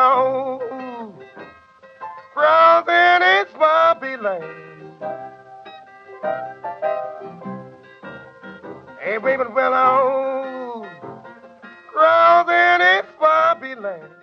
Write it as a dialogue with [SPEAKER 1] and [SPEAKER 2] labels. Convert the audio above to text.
[SPEAKER 1] on, crossing its swampy land. Hey, baby, well on, crossing its swampy land.